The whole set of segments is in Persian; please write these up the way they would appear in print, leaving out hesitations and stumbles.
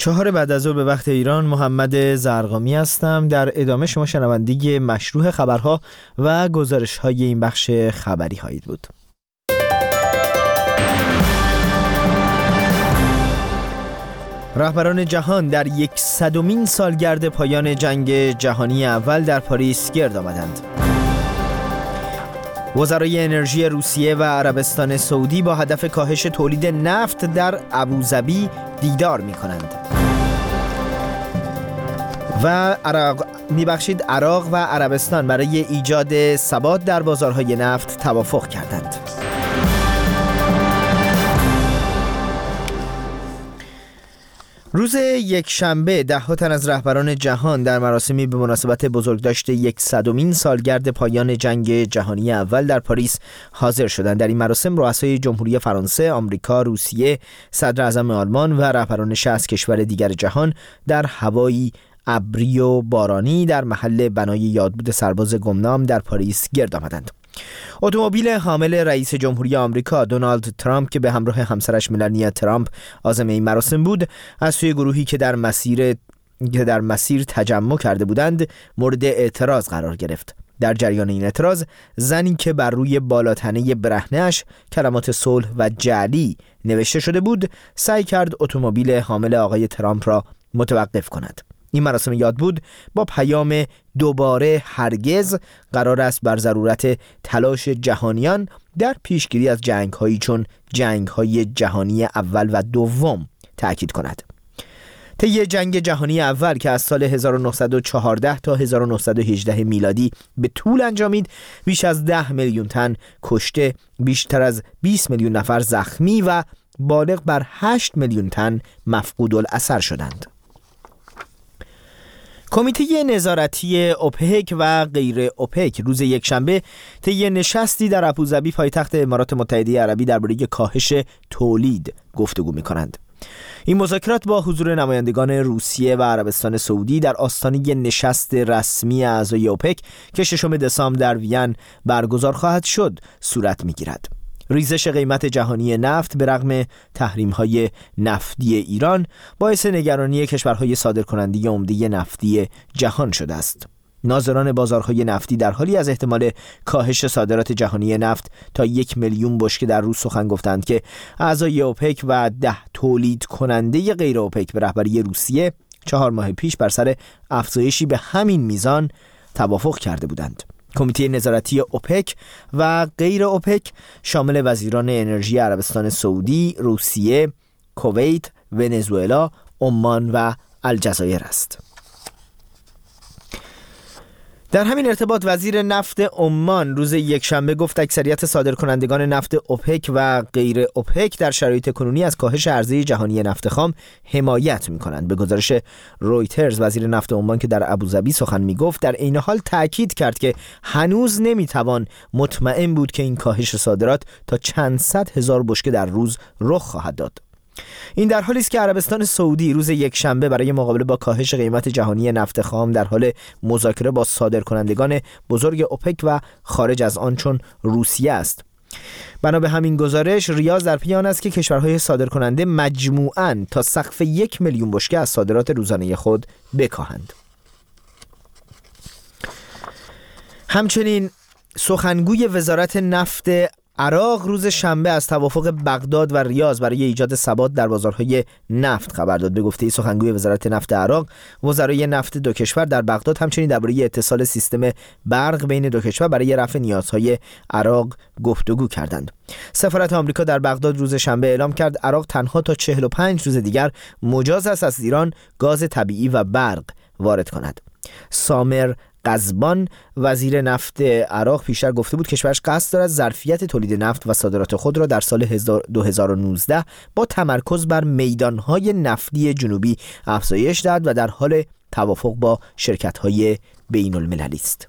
4 بعد از ظهر به وقت ایران، محمد زرقامی هستم. در ادامه شما شنونده مشروع خبرها و گزارش‌های این بخش خبری خواهید بود. رهبران جهان در 100مین سالگرد پایان جنگ جهانی اول در پاریس گرد آمدند. وزرای انرژی روسیه و عربستان سعودی با هدف کاهش تولید نفت در ابوظبی دیدار می‌کنند. و عراق و عربستان برای ایجاد ثبات در بازارهای نفت توافق کردند. روز یکشنبه 10 تن از رهبران جهان در مراسمی به مناسبت بزرگداشت 100مین سالگرد پایان جنگ جهانی اول در پاریس حاضر شدند. در این مراسم رؤسای جمهوری فرانسه، آمریکا، روسیه، صدر اعظم آلمان و رهبران 60 کشور دیگر جهان در هوایی ابری و بارانی در محل بنای یادبود سرباز گمنام در پاریس گرد آمدند. اتومبیل حامل رئیس جمهوری آمریکا دونالد ترامپ که به همراه همسرش ملانیا ترامپ عازم این مراسم بود، از سوی گروهی که در مسیر تجمع کرده بودند مورد اعتراض قرار گرفت. در جریان این اعتراض، زنی که بر روی بالاتنه برهنه‌اش کلمات صلح و جعلی نوشته شده بود، سعی کرد اتومبیل حامل آقای ترامپ را متوقف کند. این مراسم یادبود با پیام دوباره هرگز قرار است بر ضرورت تلاش جهانیان در پیشگیری از جنگ‌هایی چون جنگ‌های جهانی اول و دوم تأکید کند. طی جنگ جهانی اول که از سال 1914 تا 1918 میلادی به طول انجامید، بیش از 10 میلیون تن کشته، بیشتر از 20 میلیون نفر زخمی و بالغ بر 8 میلیون تن مفقود الاثر شدند. کمیته نظارتی اوپک و غیر اوپک روز یکشنبه طی نشستی در ابوظبی پایتخت امارات متحده عربی درباره کاهش تولید گفتگو می‌کنند. این مذاکرات با حضور نمایندگان روسیه و عربستان سعودی در آستانه نشست رسمی اعضای اوپک که 6 دسامبر در وین برگزار خواهد شد صورت می‌گیرد. ریزش قیمت جهانی نفت به رغم تحریم‌های نفتی ایران باعث نگرانی کشورهای صادرکننده عمده نفتی جهان شده است. ناظران بازارهای نفتی در حالی از احتمال کاهش صادرات جهانی نفت تا 1 میلیون بشکه در روز سخن گفتند که اعضای اوپک و 10 تولید کننده غیر اوپک به رهبری روسیه 4 ماه پیش بر سر افزایشی به همین میزان توافق کرده بودند. کمیته نظارتی اوپک و غیر اوپک شامل وزیران انرژی عربستان سعودی، روسیه، کویت، ونزوئلا، عمان و الجزایر است. در همین ارتباط وزیر نفت عمان روز یکشنبه گفت اکثریت صادرکنندگان نفت اوپک و غیر اوپک در شرایط کنونی از کاهش عرضه جهانی نفت خام حمایت می‌کنند. به گزارش رویترز، وزیر نفت عمان که در ابوظبی سخن می‌گفت در عین حال تأکید کرد که هنوز نمی‌توان مطمئن بود که این کاهش صادرات تا چند صد هزار بشکه در روز رخ خواهد داد. این در حالی است که عربستان سعودی روز یکشنبه برای مقابله با کاهش قیمت جهانی نفت خام در حال مذاکره با صادرکنندگان بزرگ اوپک و خارج از آن چون روسیه است. بنا به همین گزارش، ریاض در پی آن است که کشورهای صادرکننده مجموعاً تا سقف 1 میلیون بشکه از صادرات روزانه خود بکاهند. همچنین سخنگوی وزارت نفت عراق روز شنبه از توافق بغداد و ریاض برای ایجاد ثبات در بازارهای نفت خبر داد. به گفته سخنگوی وزارت نفت عراق، وزرای نفت دو کشور در بغداد همچنین درباره اتصال سیستم برق بین دو کشور برای رفع نیازهای عراق گفتگو کردند. سفارت آمریکا در بغداد روز شنبه اعلام کرد عراق تنها تا 45 روز دیگر مجاز است از ایران گاز طبیعی و برق وارد کند. سامر قزبان وزیر نفت عراق پیشتر گفته بود کشورش قصد دارد ظرفیت تولید نفت و صادرات خود را در سال 2019 با تمرکز بر میدانهای نفتی جنوبی افزایش دهد و در حال توافق با شرکت‌های بین المللی است.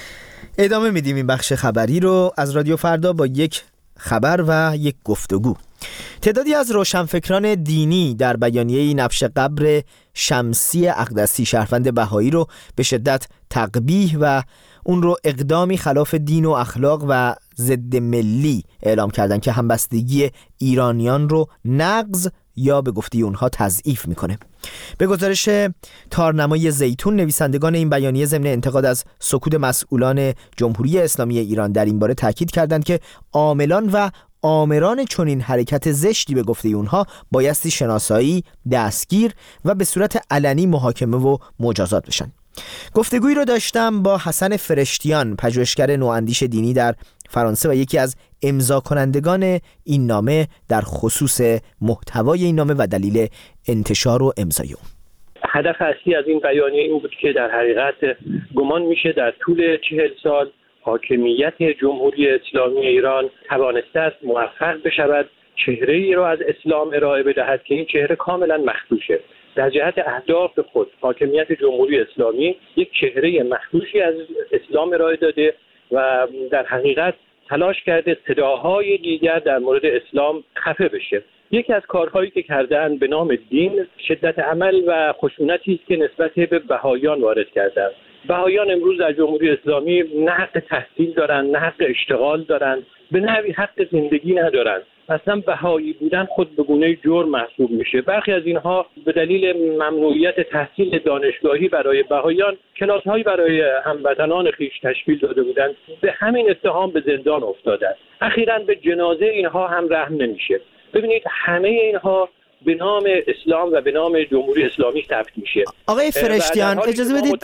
ادامه میدیم این بخش خبری رو از رادیو فردا با یک خبر و یک گفتگو. تعدادی از روشنفکران دینی در بیانیه نبش قبر شمسی اقدسی شهروند بهایی رو به شدت تقبیح و اون رو اقدامی خلاف دین و اخلاق و ضد ملی اعلام کردن که همبستگی ایرانیان رو نقض یا به گفته اونها تضعیف میکنه. به گزارش تارنمای زیتون، نویسندگان این بیانیه ضمن انتقاد از سکوت مسئولان جمهوری اسلامی ایران در این باره تاکید کردند که عاملان و آمران چنین حرکت زشتی به گفته اونها بایستی شناسایی، دستگیر و به صورت علنی محاکمه و مجازات بشن. گفتگویی رو داشتم با حسن فرشتیان، پژوهشگر نواندیش دینی در فرانسه و یکی از امضا کنندگان این نامه در خصوص محتوای این نامه و دلیل انتشار و امضای اون. هدف اصلی از این بیانیه این بود که در حقیقت گمان میشه در طول 40 سال حاکمیت جمهوری اسلامی ایران توانسته است موفق بشود چهره‌ای را از اسلام ارائه بدهد که این چهره کاملا مخدوشه. در جهت اهداف خود حاکمیت جمهوری اسلامی یک چهره مخدوشی از اسلام ارائه داده و در حقیقت تلاش کرده صداهای دیگر در مورد اسلام خفه بشه. یکی از کارهایی که کردن به نام دین شدت عمل و خشونتی است که نسبت به بهائیان وارد کردند. بهائیان امروز در جمهوری اسلامی نه حق تحصیل دارن، نه حق اشتغال دارن، به نحوی حق زندگی ندارن. اصلا بهایی بودن خود به گونه جرم محسوب میشه. برخی از اینها به دلیل ممنوعیت تحصیل دانشگاهی برای بهائیان کلاس‌هایی برای هموطنان خویش تشکیل داده بودند، به همین اتهام به زندان افتادند. اخیراً به جنازه اینها هم رحم نمیشه. ببینید همه اینها به نام اسلام و به نام جمهوری اسلامی ثبت میشه. آقای فرشتیان اجازه بدید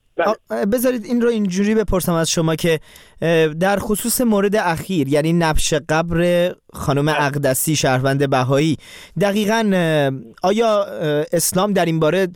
بذارید این رو اینجوری بپرسم از شما که در خصوص مورد اخیر، یعنی نبش قبر خانم اقدسی شهروند بهایی، دقیقاً آیا اسلام در این باره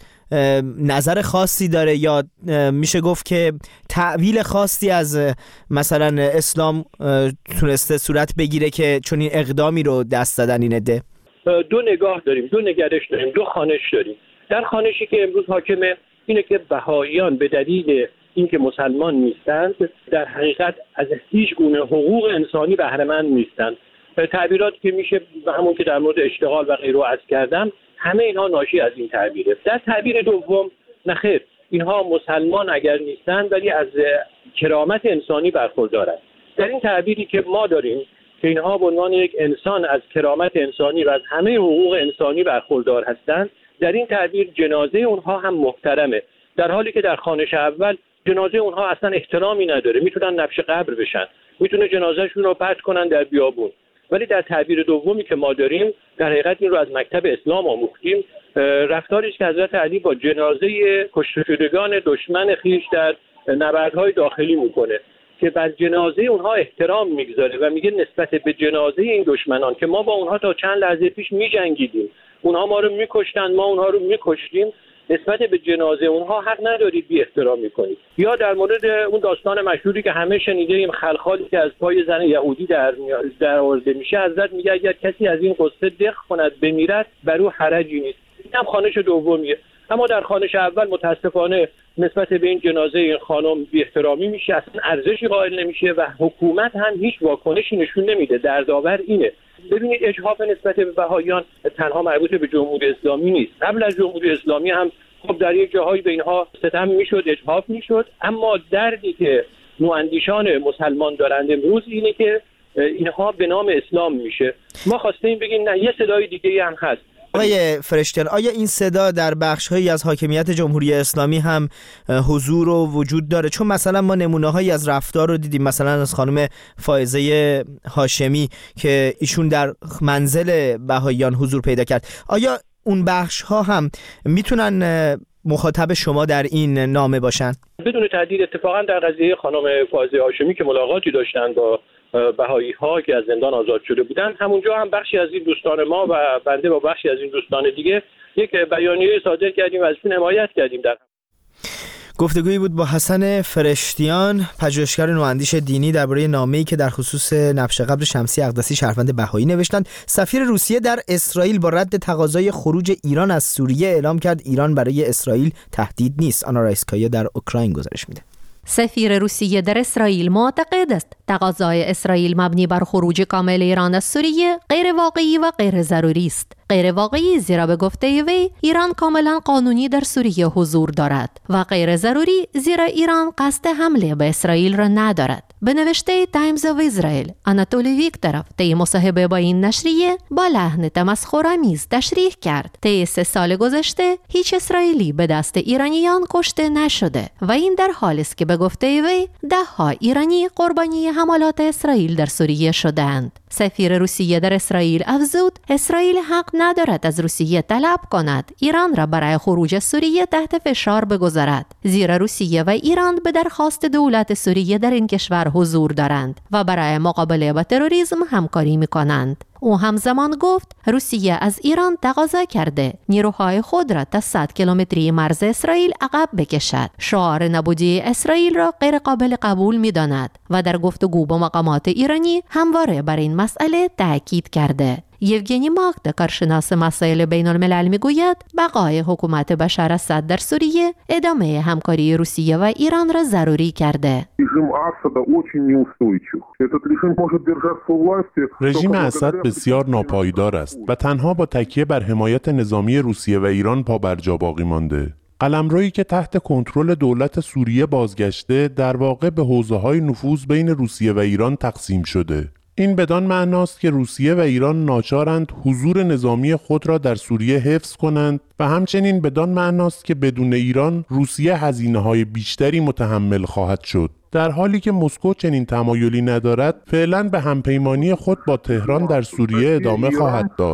نظر خاصی داره یا میشه گفت که تعویل خاصی از مثلا اسلام تونسته صورت بگیره که چون این اقدامی رو دست دادن این عده؟ دو نگاه داریم، دو نگرش داریم، دو خوانش داریم. در خوانشی که امروز حاکمه اینه که بهائیان به دلیل اینکه مسلمان نیستند در حقیقت از هیچ گونه حقوق انسانی بهره مند نیستند. تعبیراتی که میشه و همون که در مورد اشتغال و غیره عرض کردم، همه اینها ناشی از این تعبیره. در تعبیر دوم نخیر، اینها مسلمان اگر نیستند ولی از کرامت انسانی برخوردارند. در این تعبیری که ما داریم که اینها به عنوان یک انسان از کرامت انسانی و از همه حقوق انسانی برخوردار هستند، در این تعبیر جنازه اونها هم محترمه، در حالی که در خوانش اول جنازه اونها اصلا احترامی نداره. میتونن نبش قبر بشن، میتونه جنازهشون رو پرت کنن در بیابون. ولی در تعبیر دومی که ما داریم در حقیقت این رو از مکتب اسلام آموختیم، رفتاریش که حضرت علی با جنازه کشته شدگان دشمن خویش در نبردهای داخلی میکنه که بر جنازه اونها احترام میگذاره و میگه نسبت به جنازه این دشمنان که ما با اونها تا چند لحظه پیش میجنگیدیم، اونها ما رو میکشتن، ما اونها رو میکشتیم، نسبت به جنازه اونها حق ندارید بی احترامی کنید. یا در مورد اون داستان مشهوری که همه شنیدیم، خلخالی که از پای زن یهودی در آورده میشه، حضرت میگه اگر کسی از این قصه دق کند بمیرد بر او حرجی نیست. این هم خوانش دومیه. اما در خوانش اول متاسفانه نسبت به این جنازه این خانم بی احترامی میشه، اصلا ارزشی قائل نمیشه و حکومت هم هیچ واکنشی نشون نمیده. دردآور اینه. ببینید اجحاف نسبت به بهائیان تنها مربوط به جمهوری اسلامی نیست. قبل از جمهوری اسلامی هم خب در یک جاهایی به اینها ستم میشد، اجحاف میشد، اما دردی که نواندیشان مسلمان دارند امروز اینه که اینها به نام اسلام میشه. ما خواستیم بگیم نه، یه صدای دیگه هم هست. آقای فرشتیان، آیا این صدا در بخش‌هایی از حاکمیت جمهوری اسلامی هم حضور و وجود داره؟ چون مثلا ما نمونه‌هایی از رفتار رو دیدیم، مثلا از خانم فائزه هاشمی که ایشون در منزل بهائیان حضور پیدا کرد. آیا اون بخش‌ها هم میتونن مخاطب شما در این نامه باشن؟ بدون تردید اتفاقا در قضیه خانم فائزه هاشمی که ملاقاتی داشتن با بهایی ها که از زندان آزاد شده بودن، همونجا هم بخشی از این دوستان ما و بنده با بخشی از این دوستان دیگه یک بیانیه صادر کردیم و ازشون حمایت کردیم. در گفتگویی بود با حسن فرشتیان، پژوهشگر نواندیش دینی، درباره نامه‌ای که در خصوص نبش قبر شمسی اقدسی شهروند بهایی نوشتند. سفیر روسیه در اسرائیل با رد تقاضای خروج ایران از سوریه اعلام کرد ایران برای اسرائیل تهدید نیست. آنا رایسکایا در اوکراین گزارش میده. سفیر روسیه در اسرائیل معتقد است تقاضای اسرائیل مبنی بر خروج کامل ایران از سوریه غیر واقعی و غیر ضروری است. غیر واقعی زیرا به گفته وی ایران کاملا قانونی در سوریه حضور دارد و غیر ضروری زیرا ایران قصد حمله به اسرائیل را ندارد. به نوشته تایمز آف اسرائیل، آناتولی ویکتورف طی مصاحبه با این نشریه با لحن تمسخرآمیز تشریح کرد طی 3 سال گذشته هیچ اسرائیلی به دست ایرانیان کشته نشده و این در حالی است که به گفته وی 10 ایرانی قربانی حملات اسرائیل در سوریه شدند. سفیر روسیه در اسرائیل افزود اسرائیل حق ندارد از روسیه طلب کند ایران را برای خروج از سوریه تحت فشار بگذارد، زیرا روسیه و ایران به درخواست دولت سوریه در این کشور حضور دارند و برای مقابله با تروریسم همکاری می‌کنند. او همزمان گفت روسیه از ایران تقاضا کرده نیروهای خود را تا 100 کیلومتری مرز اسرائیل عقب بکشد. شعار نابودی اسرائیل را غیر قابل قبول می‌داند و در گفتگو با مقامات ایرانی همواره بر این مسئله تاکید کرده. یوگنی ماگدا، کارشناس مسائل بین الملل، میگوید بقای حکومت بشار اسد در سوریه ادامه همکاری روسیه و ایران را ضروری کرده. رژیم اسد بسیار ناپایدار است و تنها با تکیه بر حمایت نظامی روسیه و ایران پابرجا باقی مانده. قلمرویی که تحت کنترل دولت سوریه بازگشته در واقع به حوزه‌های نفوذ بین روسیه و ایران تقسیم شده. این بدان معناست که روسیه و ایران ناچارند حضور نظامی خود را در سوریه حفظ کنند و همچنین بدان معناست که بدون ایران روسیه هزینه‌های بیشتری متحمل خواهد شد. در حالی که مسکو چنین تمایلی ندارد، فعلاً به همپیمانی خود با تهران در سوریه ادامه خواهد داد.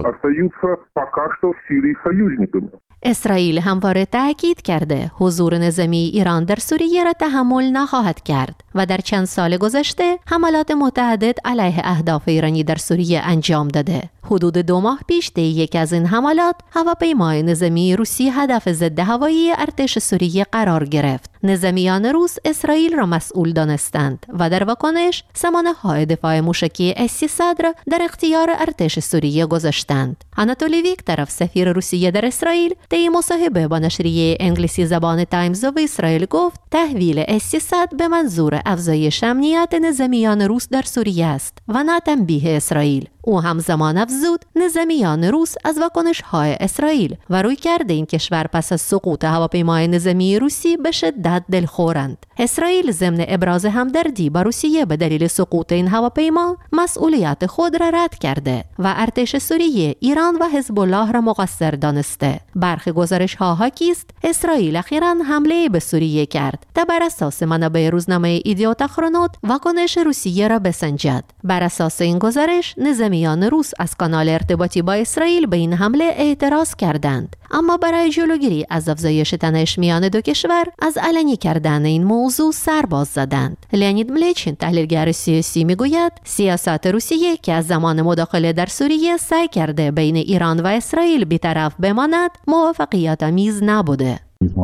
اسرائیل همواره تأکید کرده حضور نظامی ایران در سوریه را تحمل نخواهد کرد و در چند سال گذشته حملات متعدد علیه اهداف ایرانی در سوریه انجام داده. حدود 2 ماه پیش طی یکی از این حملات هواپیمای نظامی روسی هدف ضد هوایی ارتش سوریه قرار گرفت. نظامیان روس اسرائیل را مسئول دانستند و در واکنش سامانه‌های دفاع موشکی S-300 را در اختیار ارتش سوریه گذاشتند. آناتولی ویکتورف، سفیر روسیه در اسرائیل، طی مصاحبه با نشریه انگلیسی زبان تایمز آف اسرائیل گفت تحویل S-300 به منظور افزایش امنیت نظامیان روس در سوریه است و نه تنبیه اسرائیل. او همزمان افزود نظامیان روس از واکنش‌های اسرائیل و رویکرد این کشور پس از سقوط هواپیمای نظامی روسی به شدت دلخورند. اسرائیل ضمن ابراز همدردی با روسیه به دلیل سقوط این هواپیما مسئولیت خود را رد کرده و ارتش سوریه، ایران و حزب الله را مقصر دانسته. برخی گزارش‌ها حاکی است اسرائیل اخیراً حمله به سوریه کرد تا بر اساس منابع روزنامه ایدیوت آخرونوت واکنش روسیه را بسنجد. بر اساس این گزارش نظامیان روس از کانال ارتباطی با اسرائیل به این حمله اعتراض کردند، اما برای جلوگیری از افزایش تنش میان دو کشور از علنی کردن این موضوع سر باز زدند. لئونید ملیچین، تحلیلگر سیاسی، میگوید سیاست روسیه که از زمان مداخله در سوریه سعی کرده بین ایران و اسرائیل بی‌طرف بماند موفقیت آمیز نبوده.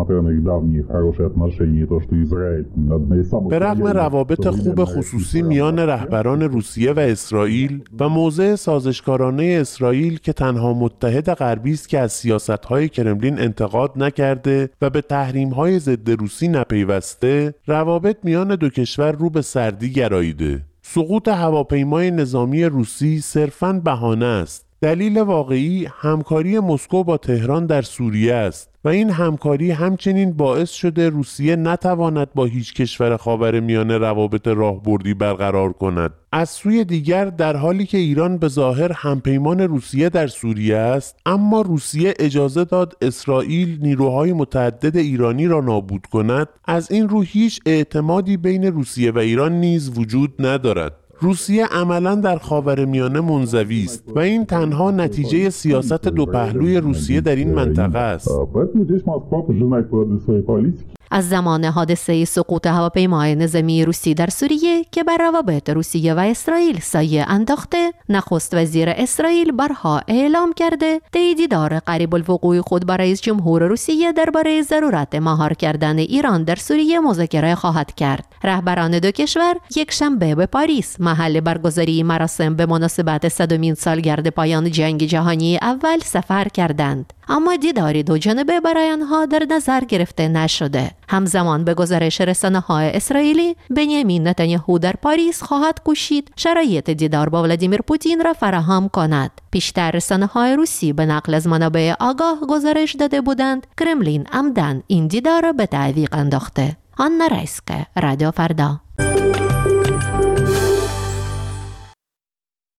به رغم روابط خوب خصوصی میان رهبران روسیه و اسرائیل و موضع سازشکارانه اسرائیل که تنها متحد غربی است که از سیاست‌های کرملین انتقاد نکرده و به تحریم‌های ضد روسی نپیوسته، روابط میان دو کشور رو به سردی گراییده. سقوط هواپیمای نظامی روسی صرفاً بهانه است. دلیل واقعی همکاری مسکو با تهران در سوریه است و این همکاری همچنین باعث شده روسیه نتواند با هیچ کشور خاورمیانه روابط راهبردی برقرار کند. از سوی دیگر در حالی که ایران به ظاهر همپیمان روسیه در سوریه است، اما روسیه اجازه داد اسرائیل نیروهای متعدد ایرانی را نابود کند، از این رو هیچ اعتمادی بین روسیه و ایران نیز وجود ندارد. روسیه عملاً در خاورمیانه منزوی است و این تنها نتیجه سیاست دو پهلوی روسیه در این منطقه است. از زمان حادثه سقوط هواپیمای نظامی روسی در سوریه که بر روابط روسیه و اسرائیل سایه انداخته، نخست وزیر اسرائیل بارها اعلام کرده طی دیدار قریب الوقوع خود با رئیس جمهور روسیه درباره ضرورت مهار کردن ایران در سوریه مذاکره خواهد کرد. رهبران دو کشور یک شنبه به پاریس، محل برگزاری مراسم به مناسبت 100مین سالگرد پایان جنگ جهانی اول، سفر کردند، اما دیدار دو جانبه برای آنها در نظر گرفته نشده. همزمان به گزارش رسانه‌های اسرائیلی، بنیامین نتانیاهو در پاریس خواهد کوشید شرایط دیدار با ولادیمیر پوتین را فراهم کند. پیشتر رسانه‌های روسی به نقل از منابع آگاه گزارش داده بودند کرملین عمداً این دیدار را به تعویق انداخته. آنا رایسکه، رادیو فردا.